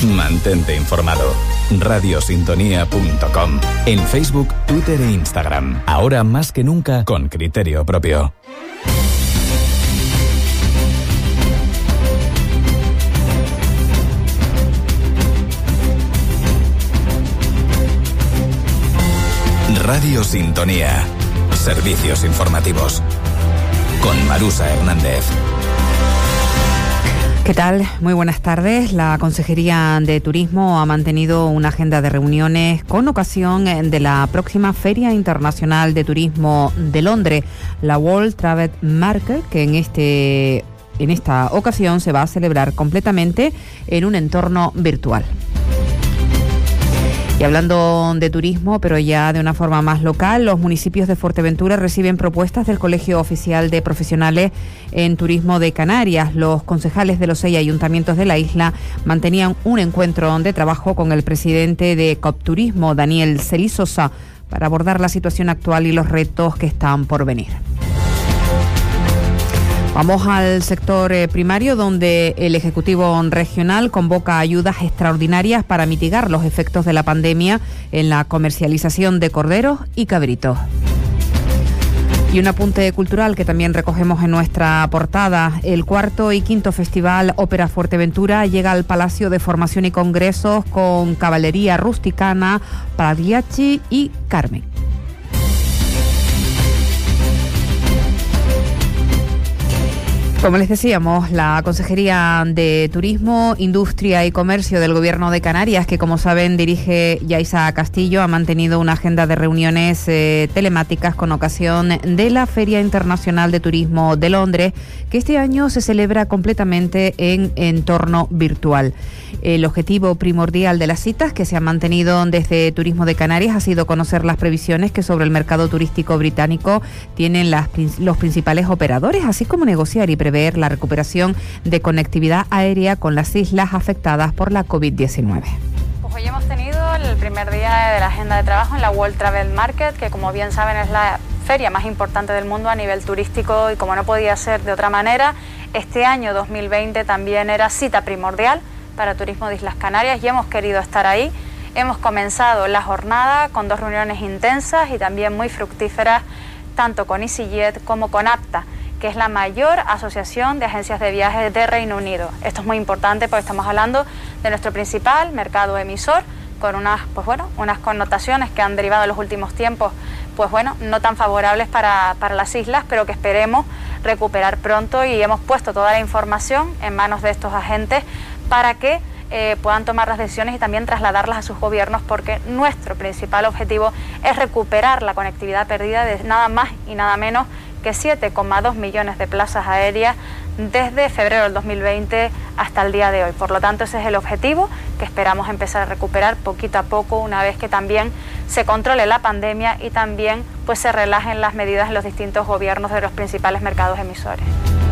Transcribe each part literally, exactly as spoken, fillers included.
Mantente informado. radiosintonía punto com. En Facebook, Twitter e Instagram. Ahora más que nunca con criterio propio. Radio Sintonía. Servicios informativos. Con Marusa Hernández. ¿Qué tal? Muy buenas tardes. La Consejería de Turismo ha mantenido una agenda de reuniones con ocasión de la próxima Feria Internacional de Turismo de Londres, la World Travel Market, que en este en esta ocasión se va a celebrar completamente en un entorno virtual. Y hablando de turismo, pero ya de una forma más local, los municipios de Fuerteventura reciben propuestas del Colegio Oficial de Profesionales en Turismo de Canarias. Los concejales de los seis ayuntamientos de la isla mantenían un encuentro de trabajo con el presidente de Copturismo, Daniel Celizosa, para abordar la situación actual y los retos que están por venir. Vamos al sector eh, primario, donde el Ejecutivo Regional convoca ayudas extraordinarias para mitigar los efectos de la pandemia en la comercialización de corderos y cabritos. Y un apunte cultural que también recogemos en nuestra portada. El cuarto y quinto Festival Ópera Fuerteventura llega al Palacio de Formación y Congresos con caballería rusticana, Pagliacci y Carmen. Como les decíamos, la Consejería de Turismo, Industria y Comercio del Gobierno de Canarias, que como saben dirige Yaisa Castillo, ha mantenido una agenda de reuniones eh, telemáticas con ocasión de la Feria Internacional de Turismo de Londres, que este año se celebra completamente en entorno virtual. El objetivo primordial de las citas que se han mantenido desde Turismo de Canarias ha sido conocer las previsiones que sobre el mercado turístico británico tienen las, los principales operadores, así como negociar y prever la recuperación de conectividad aérea con las islas afectadas por la covid diecinueve. Pues hoy hemos tenido el primer día de la agenda de trabajo en la World Travel Market, que como bien saben es la feria más importante del mundo a nivel turístico, y como no podía ser de otra manera, este año dos mil veinte también era cita primordial para Turismo de Islas Canarias y hemos querido estar ahí. Hemos comenzado la jornada con dos reuniones intensas y también muy fructíferas, tanto con EasyJet como con APTA, que es la mayor asociación de agencias de viajes de Reino Unido. Esto es muy importante porque estamos hablando de nuestro principal mercado emisor, con unas, pues bueno, unas connotaciones que han derivado en los últimos tiempos, pues bueno, no tan favorables para, para las islas, pero que esperemos recuperar pronto, y hemos puesto toda la información en manos de estos agentes para que eh, puedan tomar las decisiones y también trasladarlas a sus gobiernos, porque nuestro principal objetivo es recuperar la conectividad perdida de nada más y nada menos que siete coma dos millones de plazas aéreas desde febrero del dos mil veinte hasta el día de hoy. Por lo tanto, ese es el objetivo que esperamos empezar a recuperar poquito a poco, una vez que también se controle la pandemia y también pues se relajen las medidas en los distintos gobiernos de los principales mercados emisores.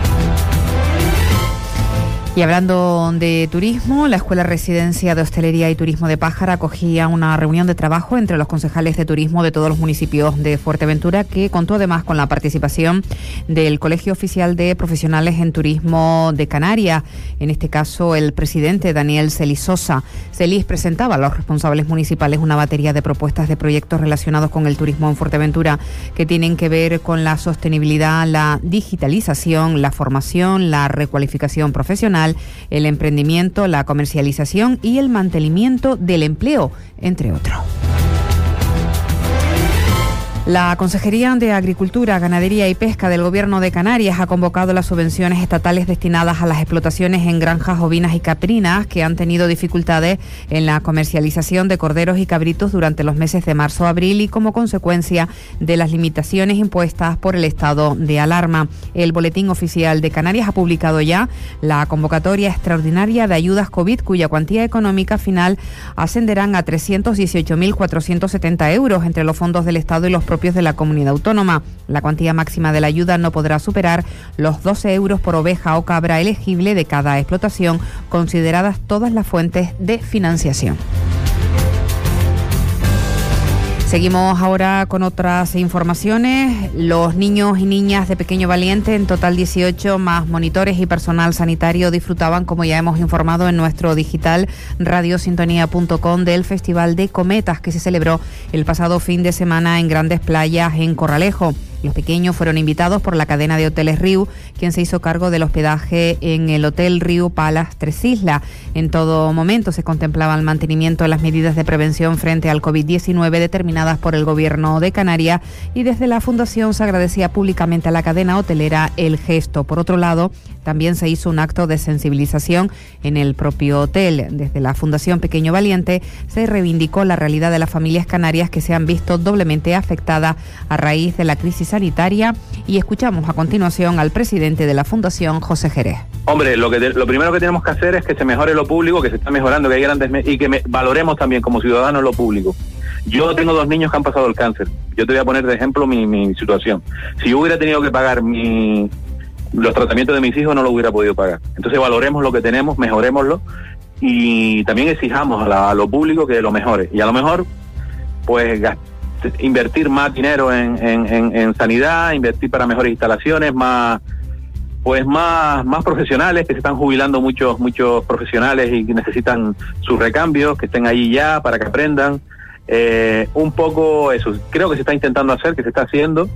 Y hablando de turismo, la Escuela Residencia de Hostelería y Turismo de Pájara acogía una reunión de trabajo entre los concejales de turismo de todos los municipios de Fuerteventura, que contó además con la participación del Colegio Oficial de Profesionales en Turismo de Canarias, en este caso el presidente Daniel Celizosa. Celis presentaba a los responsables municipales una batería de propuestas de proyectos relacionados con el turismo en Fuerteventura, que tienen que ver con la sostenibilidad, la digitalización, la formación, la recualificación profesional, el emprendimiento, la comercialización y el mantenimiento del empleo, entre otros. La Consejería de Agricultura, Ganadería y Pesca del Gobierno de Canarias ha convocado las subvenciones estatales destinadas a las explotaciones en granjas ovinas y caprinas que han tenido dificultades en la comercialización de corderos y cabritos durante los meses de marzo-abril y como consecuencia de las limitaciones impuestas por el estado de alarma. El Boletín Oficial de Canarias ha publicado ya la convocatoria extraordinaria de ayudas COVID, cuya cuantía económica final ascenderán a trescientos dieciocho mil cuatrocientos setenta euros entre los fondos del Estado y los propios de la comunidad autónoma. La cuantía máxima de la ayuda no podrá superar los doce euros por oveja o cabra elegible de cada explotación, consideradas todas las fuentes de financiación. Seguimos ahora con otras informaciones. Los niños y niñas de Pequeño Valiente, en total dieciocho, más monitores y personal sanitario, disfrutaban, como ya hemos informado en nuestro digital radio sintonía punto com, del Festival de Cometas que se celebró el pasado fin de semana en Grandes Playas, en Corralejo. Los pequeños fueron invitados por la cadena de hoteles Riu, quien se hizo cargo del hospedaje en el Hotel Riu Palace Tres Islas. En todo momento se contemplaba el mantenimiento de las medidas de prevención frente al covid diecinueve determinadas por el Gobierno de Canarias, y desde la Fundación se agradecía públicamente a la cadena hotelera el gesto. Por otro lado, también se hizo un acto de sensibilización en el propio hotel. Desde la Fundación Pequeño Valiente se reivindicó la realidad de las familias canarias que se han visto doblemente afectadas a raíz de la crisis sanitaria, y escuchamos a continuación al presidente de la Fundación, José Jerez. Hombre, lo que de, lo primero que tenemos que hacer es que se mejore lo público, que se está mejorando, que hay grandes me- y que me, valoremos también como ciudadanos lo público. Yo tengo dos niños que han pasado el cáncer. Yo te voy a poner de ejemplo mi, mi situación. Si yo hubiera tenido que pagar mi los tratamientos de mis hijos, no lo hubiera podido pagar. Entonces valoremos lo que tenemos, mejorémoslo, y también exijamos a, la, a lo público que lo mejore. Y a lo mejor, pues, gast- invertir más dinero en, en, en, en sanidad, invertir para mejores instalaciones, más pues más más profesionales, que se están jubilando muchos muchos profesionales y que necesitan sus recambios, que estén ahí ya para que aprendan. Eh, un poco eso, creo que se está intentando hacer, que se está haciendo.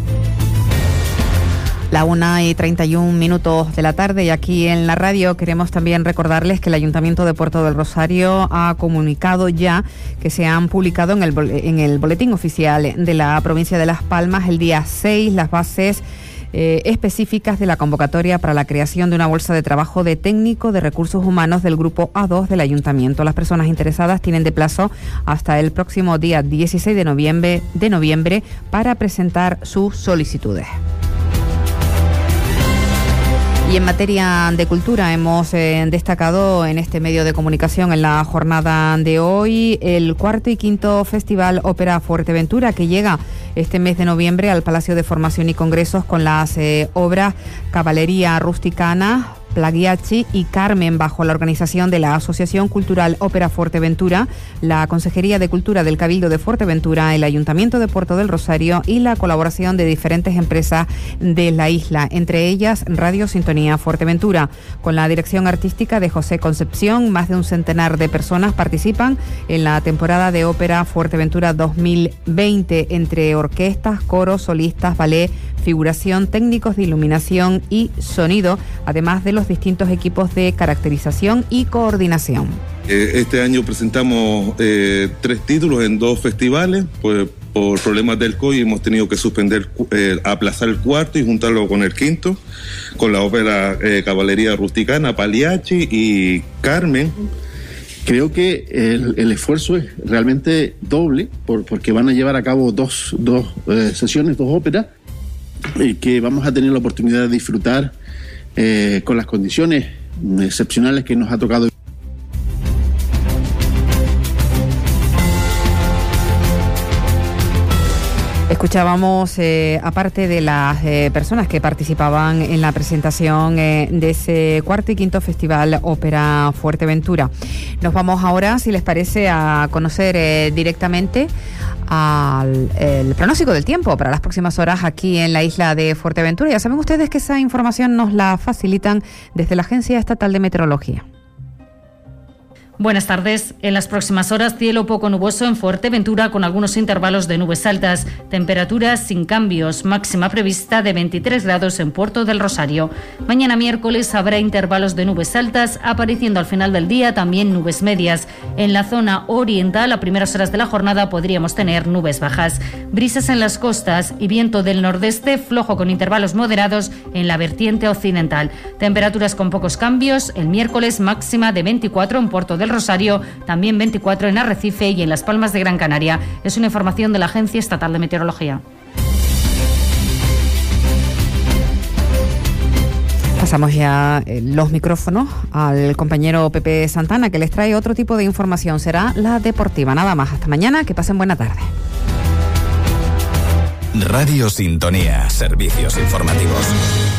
La una y treinta y un minutos de la tarde, y aquí en la radio queremos también recordarles que el Ayuntamiento de Puerto del Rosario ha comunicado ya que se han publicado en el, en el boletín oficial de la provincia de Las Palmas el día seis las bases Eh, específicas de la convocatoria para la creación de una bolsa de trabajo de técnico de recursos humanos del grupo A dos del Ayuntamiento. Las personas interesadas tienen de plazo hasta el próximo día dieciséis de noviembre, de noviembre para presentar sus solicitudes. Y en materia de cultura hemos eh, destacado en este medio de comunicación en la jornada de hoy el cuarto y quinto Festival Ópera Fuerteventura, que llega este mes de noviembre al Palacio de Formación y Congresos con las eh, obras Caballería Rusticana, Plagiachi y Carmen, bajo la organización de la Asociación Cultural Ópera Fuerteventura, la Consejería de Cultura del Cabildo de Fuerteventura, el Ayuntamiento de Puerto del Rosario y la colaboración de diferentes empresas de la isla, entre ellas Radio Sintonía Fuerteventura. Con la dirección artística de José Concepción, más de un centenar de personas participan en la temporada de Ópera Fuerteventura dos mil veinte, entre orquestas, coros, solistas, ballet, figuración, técnicos de iluminación y sonido, además de los distintos equipos de caracterización y coordinación. Este año presentamos eh, tres títulos en dos festivales, pues por problemas del COVID hemos tenido que suspender, eh, aplazar el cuarto y juntarlo con el quinto, con la ópera eh, Caballería Rusticana, Pagliacci y Carmen. Creo que el, el esfuerzo es realmente doble, por, porque van a llevar a cabo dos, dos eh, sesiones, dos óperas, eh, que vamos a tener la oportunidad de disfrutar eh, con las condiciones excepcionales que nos ha tocado. Escuchábamos, eh, aparte de las eh, personas que participaban en la presentación eh, de ese cuarto y quinto Festival Ópera Fuerteventura. Nos vamos ahora, si les parece, a conocer eh, directamente al, el pronóstico del tiempo para las próximas horas aquí en la isla de Fuerteventura. Ya saben ustedes que esa información nos la facilitan desde la Agencia Estatal de Meteorología. Buenas tardes. En las próximas horas, cielo poco nuboso en Fuerteventura con algunos intervalos de nubes altas. Temperaturas sin cambios. Máxima prevista de veintitrés grados en Puerto del Rosario. Mañana miércoles habrá intervalos de nubes altas, apareciendo al final del día también nubes medias. En la zona oriental, a primeras horas de la jornada, podríamos tener nubes bajas. Brisas en las costas y viento del nordeste flojo con intervalos moderados en la vertiente occidental. Temperaturas con pocos cambios. El miércoles máxima de veinticuatro en Puerto del Rosario, también veinticuatro en Arrecife y en Las Palmas de Gran Canaria. Es una información de la Agencia Estatal de Meteorología. Pasamos ya los micrófonos al compañero Pepe Santana, que les trae otro tipo de información. Será la deportiva. Nada más. Hasta mañana. Que pasen buena tarde. Radio Sintonía. Servicios informativos.